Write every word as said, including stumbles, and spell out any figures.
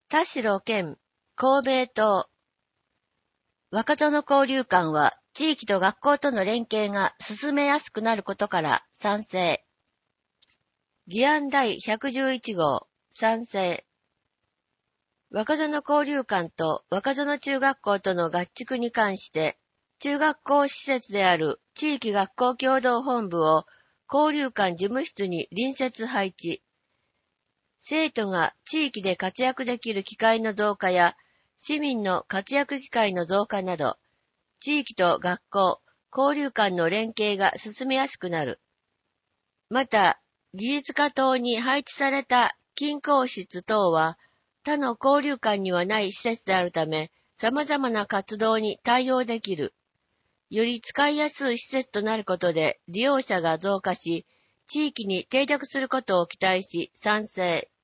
田代健、公明党。若園交流館は地域と学校との連携が進めやすくなることから賛成。議案第ひゃくじゅういち号、賛成。若園交流館と若園中学校との合築に関して、中学校施設である地域学校協同本部を交流館事務室に隣接配置。生徒が地域で活躍できる機会の増加や、市民の活躍機会の増加など、地域と学校、交流館の連携が進めやすくなる。また、技術科等に配置された金工室等は、他の交流館にはない施設であるため、様々な活動に対応できる。より使いやすい施設となることで利用者が増加し、地域に定着することを期待し賛成。